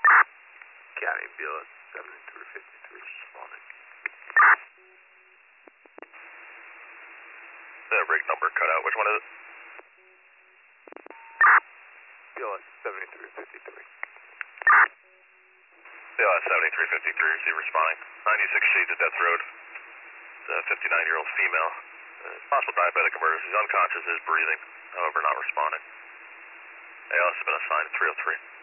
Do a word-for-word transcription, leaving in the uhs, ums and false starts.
County B L S seventy-three fifty-three responding. The rig number cut out. Which one is it? B L S seventy-three fifty-three. B L S seventy-three fifty-three, receive responding. ninety-six Shades of Death Road. It's a fifty-nine-year-old female. Uh, possible diabetic emergency. Unconscious, is breathing. However, not responding. A L S has been assigned to three oh three.